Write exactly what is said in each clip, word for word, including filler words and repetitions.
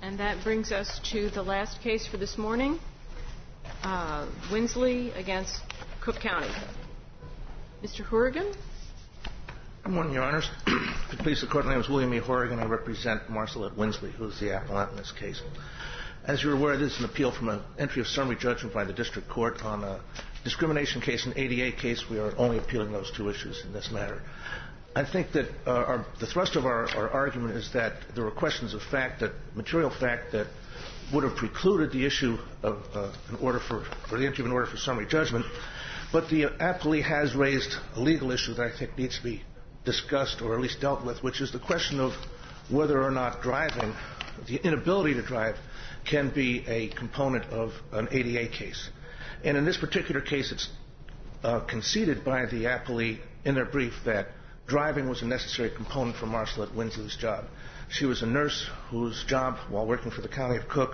And that brings us to the last case for this morning, uh, Winsley against Cook County. Mister Horrigan? Good morning, Your Honors. To please the Court, my name is William E. Horrigan. I represent Marcelette Winsley, who is the appellant in this case. As you're aware, this is an appeal from an entry of summary judgment by the District Court on a discrimination case and A D A case. We are only appealing those two issues in this matter. I think that uh, our, the thrust of our, our argument is that there were questions of fact, that material fact, that would have precluded the issue of uh, an order for, for the entry of an order for summary judgment. But the appellee has raised a legal issue that I think needs to be discussed or at least dealt with, which is the question of whether or not driving, the inability to drive, can be a component of an A D A case. And in this particular case, it's uh, conceded by the appellee in their brief that driving was a necessary component for Marcelette Winsley's job. She was a nurse whose job, while working for the County of Cook,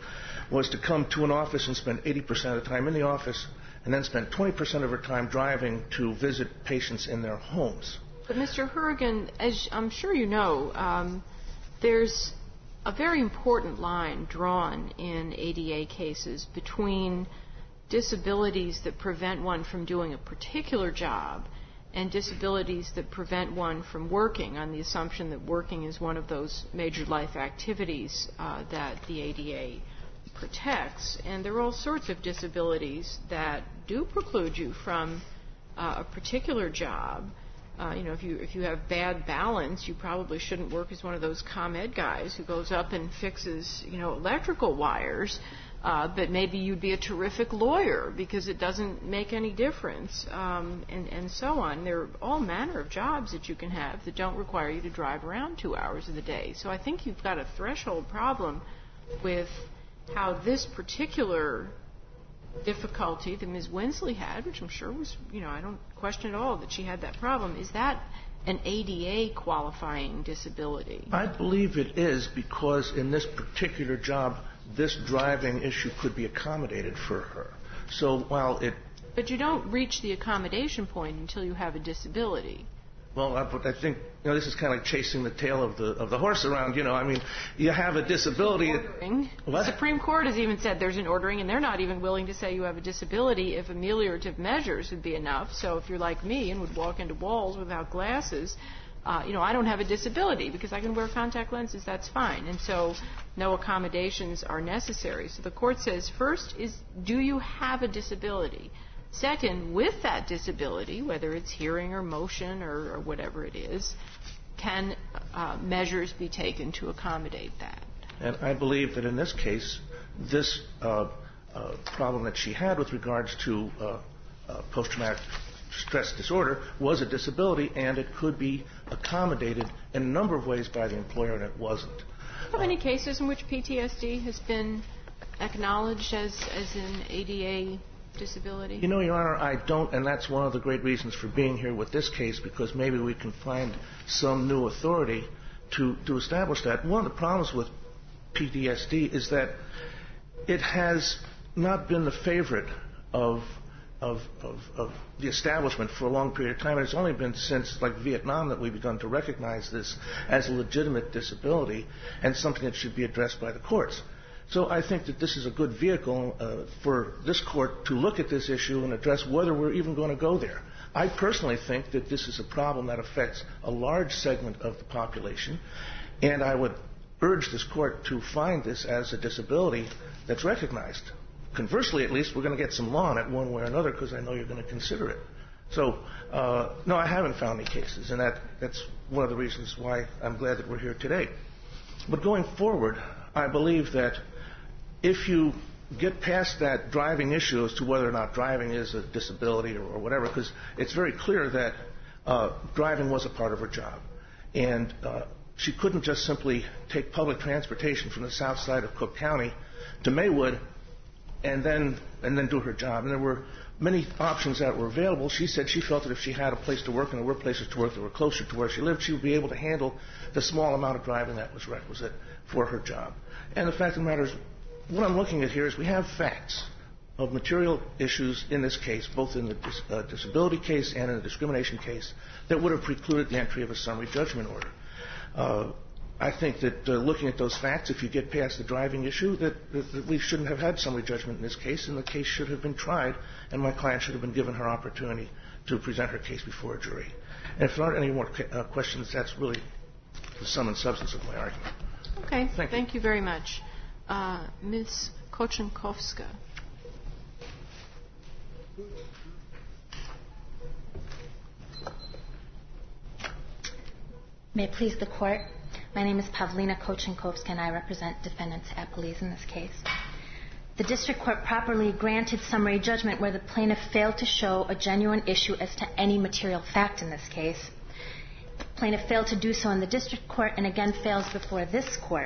was to come to an office and spend eighty percent of the time in the office and then spend twenty percent of her time driving to visit patients in their homes. But, Mister Horrigan, as I'm sure you know, um, there's a very important line drawn in A D A cases between disabilities that prevent one from doing a particular job and disabilities that prevent one from working, on the assumption that working is one of those major life activities uh, that the A D A protects. And there are all sorts of disabilities that do preclude you from uh, a particular job. Uh, you know, if you if you have bad balance, you probably shouldn't work as one of those ComEd guys who goes up and fixes, you know, electrical wires. Uh, but maybe you'd be a terrific lawyer because it doesn't make any difference, um, and, and so on. There are all manner of jobs that you can have that don't require you to drive around two hours of the day. So I think you've got a threshold problem with how this particular difficulty that Miz Winsley had, which I'm sure was, you know, I don't question at all that she had that problem. Is that an A D A qualifying disability? I believe it is, because in this particular job, this driving issue could be accommodated for her. So while it... But you don't reach the accommodation point until you have a disability. Well, I, but I think, you know, this is kind of like chasing the tail of the of the horse around. You know, I mean, you have a disability. Ordering. What? The Supreme Court has even said there's an ordering, and they're not even willing to say you have a disability if ameliorative measures would be enough. So if you're like me and would walk into walls without glasses, uh, you know, I don't have a disability because I can wear contact lenses. That's fine. And so no accommodations are necessary. So the court says, first is, do you have a disability? Second, with that disability, whether it's hearing or motion or, or whatever it is, can uh, measures be taken to accommodate that? And I believe that in this case, this uh, uh, problem that she had with regards to uh, uh, post-traumatic stress disorder was a disability, and it could be accommodated in a number of ways by the employer, and it wasn't. Do you have any cases in which P T S D has been acknowledged as, as an A D A disability? You know, Your Honor, I don't, and that's one of the great reasons for being here with this case, because maybe we can find some new authority to, to establish that. One of the problems with P T S D is that it has not been the favorite of Of, of, of the establishment for a long period of time. And it's only been since, like, Vietnam that we've begun to recognize this as a legitimate disability and something that should be addressed by the courts. So I think that this is a good vehicle uh, for this court to look at this issue and address whether we're even going to go there. I personally think that this is a problem that affects a large segment of the population, and I would urge this court to find this as a disability that's recognized. Conversely, at least, we're going to get some law on it one way or another, because I know you're going to consider it. So, uh, no, I haven't found any cases, and that, that's one of the reasons why I'm glad that we're here today. But going forward, I believe that if you get past that driving issue as to whether or not driving is a disability or, or whatever, because it's very clear that uh, driving was a part of her job. And uh, she couldn't just simply take public transportation from the south side of Cook County to Maywood and then and then do her job. And there were many options that were available. She said she felt that if she had a place to work and there were places to work that were closer to where she lived, she would be able to handle the small amount of driving that was requisite for her job. And the fact of the matter is, what I'm looking at here is we have facts of material issues in this case, both in the dis- uh, disability case and in the discrimination case, that would have precluded the entry of a summary judgment order. Uh, I think that uh, looking at those facts, if you get past the driving issue, that, that, that we shouldn't have had summary judgment in this case, and the case should have been tried, and my client should have been given her opportunity to present her case before a jury. And if there aren't any more uh, questions, that's really the sum and substance of my argument. Okay. Thank, Thank you. you very much. Uh, Miz Kochenkowska. May it please the Court. My name is Pavlina Kochenkowska, and I represent defendants appellees in this case. The District Court properly granted summary judgment where the plaintiff failed to show a genuine issue as to any material fact in this case. The plaintiff failed to do so in the District Court and again fails before this Court.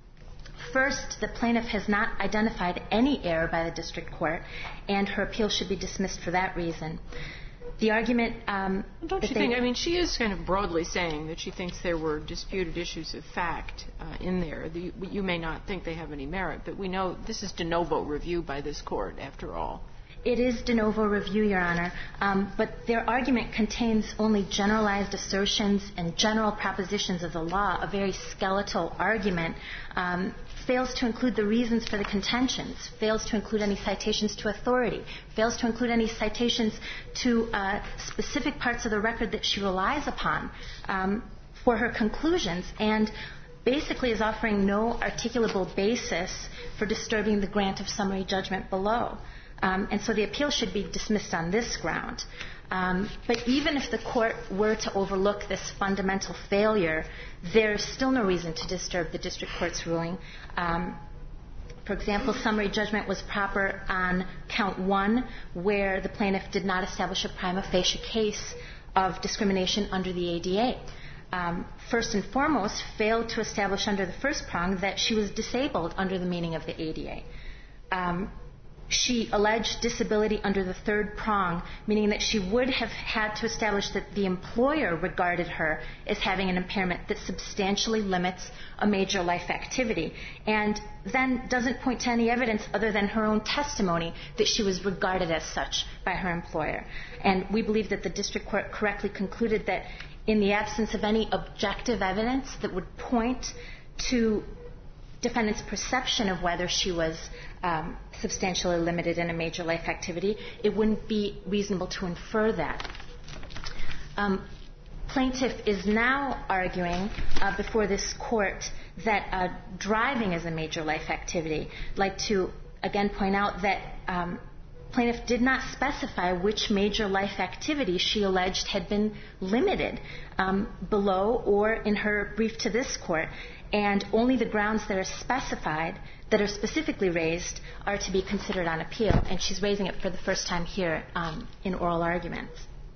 First, the plaintiff has not identified any error by the District Court, and her appeal should be dismissed for that reason. The argument... Um, Don't you think, I mean, she is kind of broadly saying that she thinks there were disputed issues of fact uh, in there. The, you may not think they have any merit, but we know this is de novo review by this Court, after all. It is de novo review, Your Honor, um, but their argument contains only generalized assertions and general propositions of the law, a very skeletal argument, um, fails to include the reasons for the contentions, fails to include any citations to authority, fails to include any citations to uh, specific parts of the record that she relies upon um, for her conclusions, and basically is offering no articulable basis for disturbing the grant of summary judgment below. Um, and so the appeal should be dismissed on this ground. Um, but even if the Court were to overlook this fundamental failure, there's still no reason to disturb the District Court's ruling. Um, for example, summary judgment was proper on count one, where the plaintiff did not establish a prima facie case of discrimination under the A D A. Um, first and foremost, failed to establish under the first prong that she was disabled under the meaning of the A D A. Um, She alleged disability under the third prong, meaning that she would have had to establish that the employer regarded her as having an impairment that substantially limits a major life activity, and then doesn't point to any evidence other than her own testimony that she was regarded as such by her employer. And we believe that the District Court correctly concluded that in the absence of any objective evidence that would point to defendant's perception of whether she was um, substantially limited in a major life activity, it wouldn't be reasonable to infer that. Um, plaintiff is now arguing uh, before this Court that uh, driving is a major life activity. I'd like to again point out that um, plaintiff did not specify which major life activity she alleged had been limited um, below or in her brief to this Court. And only the grounds that are specified, that are specifically raised, are to be considered on appeal. And she's raising it for the first time here um, in oral arguments.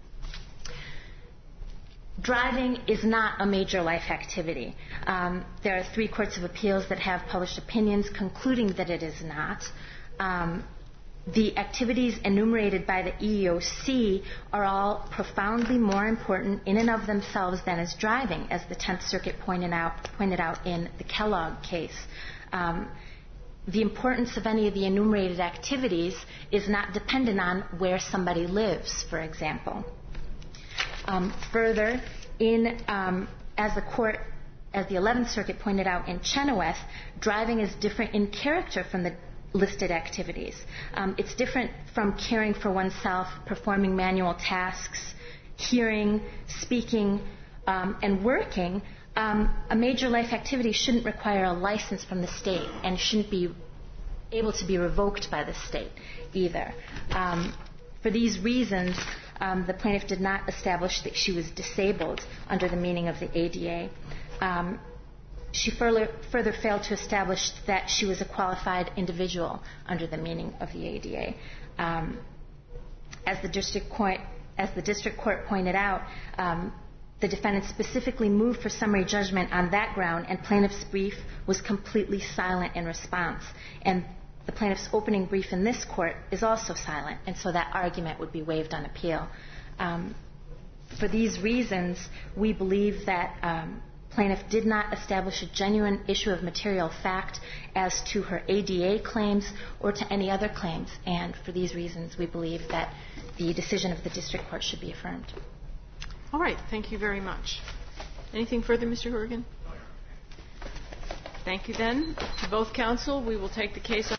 Driving is not a major life activity. Um, there are three courts of appeals that have published opinions concluding that it is not. Um, The activities enumerated by the E E O C are all profoundly more important in and of themselves than is driving, as the Tenth Circuit pointed out, pointed out in the Kellogg case. Um, the importance of any of the enumerated activities is not dependent on where somebody lives, for example. Um, further, in um, as the court, as the Eleventh Circuit pointed out in Chenoweth, driving is different in character from the listed activities. Um, it's different from caring for oneself, performing manual tasks, hearing, speaking, um, and working. Um, a major life activity shouldn't require a license from the state and shouldn't be able to be revoked by the state either. Um, for these reasons, um, the plaintiff did not establish that she was disabled under the meaning of the A D A. Um, She further, further failed to establish that she was a qualified individual under the meaning of the A D A. Um, as, the district court, as the district court pointed out, um, the defendant specifically moved for summary judgment on that ground, and plaintiff's brief was completely silent in response. And the plaintiff's opening brief in this court is also silent, and so that argument would be waived on appeal. Um, for these reasons, we believe that um, plaintiff did not establish a genuine issue of material fact as to her A D A claims or to any other claims. And for these reasons, we believe that the decision of the district court should be affirmed. All right. Thank you very much. Anything further, Mister Horgan? Thank you then to both counsel. We will take the case